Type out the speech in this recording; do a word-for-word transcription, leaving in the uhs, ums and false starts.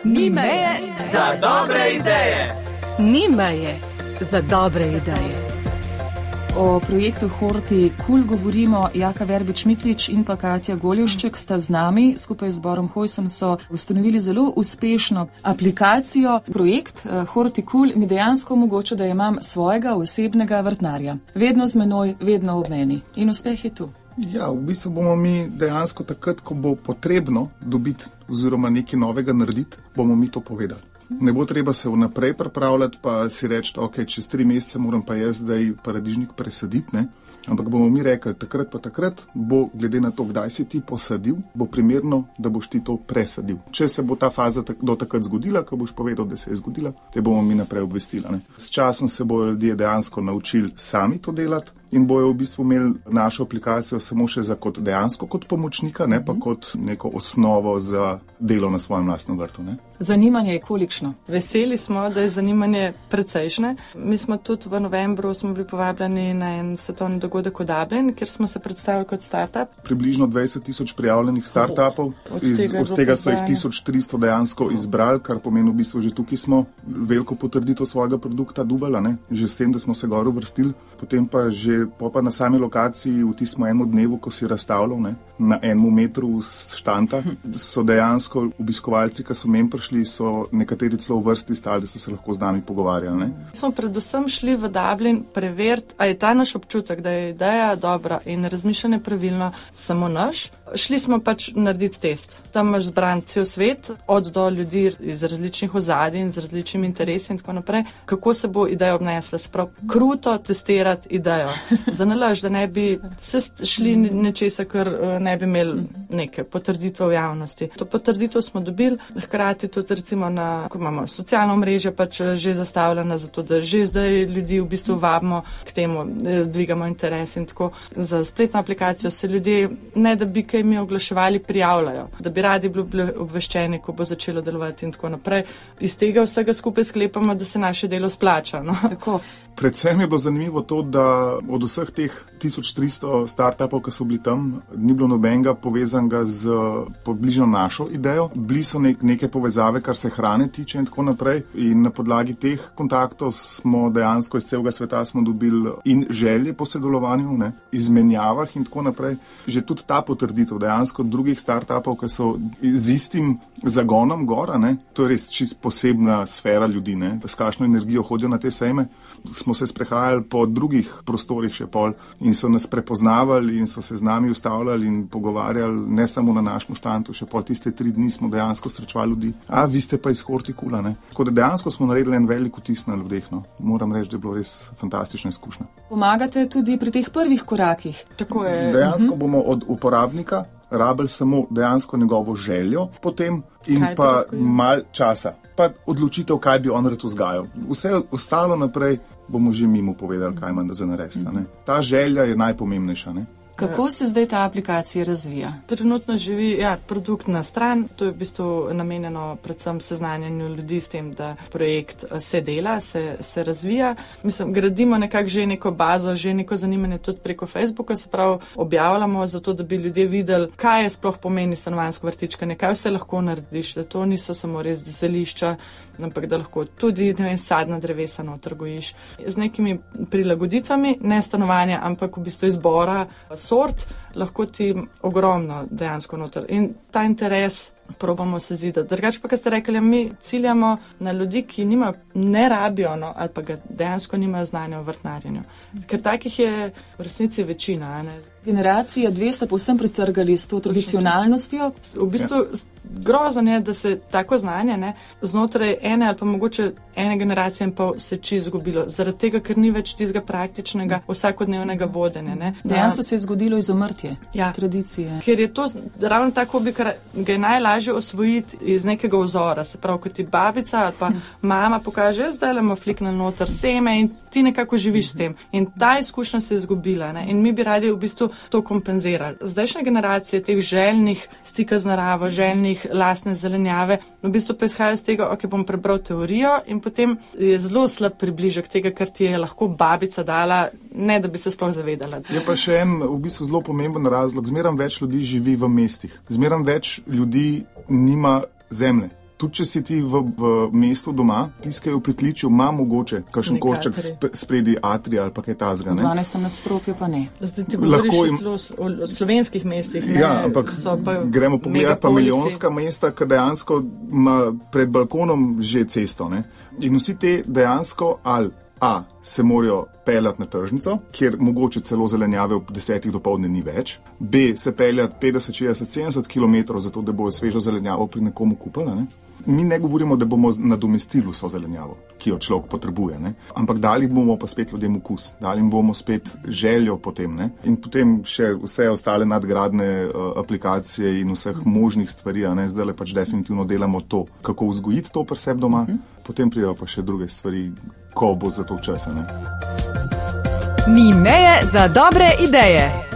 Ni meje za dobre ideje. Ni meje za dobre ideje. O projektu Horti Kul govorimo. Jaka Verbič-Miklič in pa Katja Goljevšček sta z nami. Skupaj z Borom Hojsom so ustanovili zelo uspešno aplikacijo. Projekt Horti Kul mi dejansko omogoča, da imam svojega osebnega vrtnarja. Vedno z menoj, vedno ob meni. In uspeh je tu. Ja, v bistvu bomo mi dejansko takrat, ko bo potrebno dobiti oziroma nekaj novega narediti, bomo mi to povedali. Ne bo treba se vnaprej pripravljati, pa si reči, ok, čez tri mesece moram pa jaz zdaj paradižnik presaditi, ne? Ampak bomo mi rekli, takrat pa takrat bo, glede na to, kdaj si ti posadil, bo primerno, da boš ti to presadil. Če se bo ta faza tak, do takrat zgodila, ko boš povedal, da se je zgodila, te bomo mi naprej obvestili. Ne? S časom se bojo ljudje dejansko naučili sami to delati in bojo v bistvu imeli našo aplikacijo samo še za kot dejansko kot pomočnika, ne pa kot neko osnovo za delo na svojem lastnem vrtu. Ne? Zanimanje je kolikšno? Veseli smo, da je zanimanje precejšnje. Mi smo tudi v novembru smo bili povabljeni na en svetovni dogodek v Dublin, kjer smo se predstavili kot startup. Približno dvajset tisoč prijavljenih startupov, Od iz, tega, od tega so jih tisoč tristo dejansko izbrali, kar pomeni v bistvu že tukaj smo veliko potrditev svojega produkta dubala, ne? Že s tem, da smo se gor uvrstili, potem pa že po pa na sami lokaciji v tistem enem dnevu, ko si razstavljal, ne? Na enem metru štanta, so dejansko obiskovalci, ki so meni prišli, so nekateri celo v vrsti stali, da so se lahko z nami pogovarjali. Ne? Smo predvsem šli v Dublin preveriti, a je ta naš občutek, da je ideja dobra in razmišljanje pravilno samo naš. Šli smo pač narediti test. Tam imaš zbran cel svet, od do ljudi iz različnih ozadij in z različnimi interesi in tako naprej, kako se bo ideja obnesla. Sprav kruto testirati idejo. Za nalaž, da ne bi se šli nečesa, ker ne bi imeli neke potrditve v javnosti. To potrditev smo dobili, hkrati tudi recimo na, ko imamo socialno mreže pač že zastavljena, zato da že zdaj ljudi v bistvu vabimo k temu, dvigamo interes in tako. Za spletno aplikacijo se ljudje, ne da bi kaj mi oglaševali, prijavljajo, da bi radi bili obveščeni, ko bo začelo delovati in tako naprej. Iz tega vsega skupaj sklepamo, da se naše delo splača. No? Tako. Predvsem je bilo zanimivo to, da od vseh teh tisoč tristo startupov, ki so bili tam, ni bilo nobenega povezanega z približno našo idejo. Bili so nek, neke povezave, kar se hrane tiče in tako naprej. In na podlagi teh kontaktov smo dejansko iz celega sveta smo dobili in želje po sodelovanju, ne, izmenjavah in tako naprej. Že tudi ta potrditev dejansko drugih startupov, ki so z istim zagonom gora, ne, to je res čist posebna sfera ljudi, ne, s kakšno energijo hodijo na te sejme. Smo se sprehajali po drugih prostorih še pol in so nas prepoznavali in so se z nami ustavljali in pogovarjali, ne samo na našem štantu, še pol tiste tri dni smo dejansko srečevali ljudi. A, vi ste pa iz Horti Kula, ne? Tako da dejansko smo naredili en velik vtis na ljudeh, no. Moram reči, da je bilo res fantastična izkušnja. Pomagate tudi pri teh prvih korakih. Tako je. Dejansko bomo od uporabnika rabili samo dejansko njegovo željo potem in Kaj pa bi rekel? mal časa. Pa odločitev, kaj bi on rad vzgajal. Vse ostalo naprej bomo že mimo povedali, kaj ima za narediti. Ne? Ta želja je najpomembnejša. Ne? Kako se zdaj ta aplikacija razvija? Trenutno živi ja, produkt na stran, to je v bistvu namenjeno predvsem seznanjanju ljudi s tem, da projekt se dela, se, se razvija. Mislim, gradimo nekako že neko bazo, že neko zanimanje tudi preko Facebooka, se pravi objavljamo zato, da bi ljudje videli, kaj je sploh pomeni stanovanjsko vrtičkanje, kaj vse lahko narediš, da to niso samo res zelišča, ampak da lahko tudi, ne vem, sadna drevesa noter gojiš. Z nekimi prilagoditvami, ne stanovanja, ampak v bistvu izbora sort, lahko ti ogromno dejansko noter. In ta interes probamo se zidati. Drugače pa, kar ste rekli, mi ciljamo na ljudi, ki nima, ne rabijo, no, ali pa ga dejansko nimajo znanja o vrtnarjenju. Ker takih je v resnici večina. Ne? Generacija dve sta povsem pretrgali s to tradicionalnostjo. V bistvu grozno je, da se tako znanje ne, znotraj ene ali pa mogoče ene generacije in pol se či izgubilo. Zaradi tega, ker ni več tistega praktičnega vsakodnevnega vodenja. Ne. Dejansko se je zgodilo izumrtje ja. tradicije. Ker je to ravno tako, bi, kar ga je najlažje osvojiti iz nekega vzora. Se pravi, ko ti babica ali pa mama pokaže, zdaj le ima fliknil noter seme in ti nekako živiš s tem. In ta izkušnja se je izgubila. Ne. In mi bi radi v bistvu to kompenzirali. Zdajšnje generacije teh željnih stika z naravo, željnih lastne zelenjave, v bistvu pa izhajajo z tega, ok, bom prebral teorijo in potem je zelo slab približek tega, kar ti je lahko babica dala, ne da bi se sploh zavedala. Je pa še en v bistvu zelo pomemben razlog. Zmeram več ljudi živi v mestih. Zmeram več ljudi nima zemlje. Tudi če si ti v, v mestu doma, tiskajo v pritličju, ima mogoče kakšen košček sp spredi atrija ali pa kaj tazga. V dvanajstem nadstropju pa ne. Zdaj ti govoriš im... o slovenskih mestih. Ne? Ja, ampak gremo pogledat pa milijonska mesta, ki dejansko ima pred balkonom že cesto. Ne? In vsi te dejansko ali A, se morajo peljati na tržnico, kjer mogoče celo zelenjave v desetih dopoldne ni več. B, se peljati petdeset, šestdeset, sedemdeset kilometrov, zato da bojo svežo zelenjavo pri nekomu kupili. Ne? Mi ne govorimo, da bomo nadomestili vso zelenjavo, ki jo človek potrebuje, ne? Ampak dali bomo pa spet ljudem okus, dali bomo spet željo potem. Ne? In potem še vse ostale nadgradne uh, aplikacije in vseh možnih stvari. Ne? Zdaj le pač definitivno delamo to, kako vzgojiti to pri sebi doma, uh-huh. Potem pridejo pa še druge stvari, ko bo za to časa. Ne? Ni meje za dobre ideje.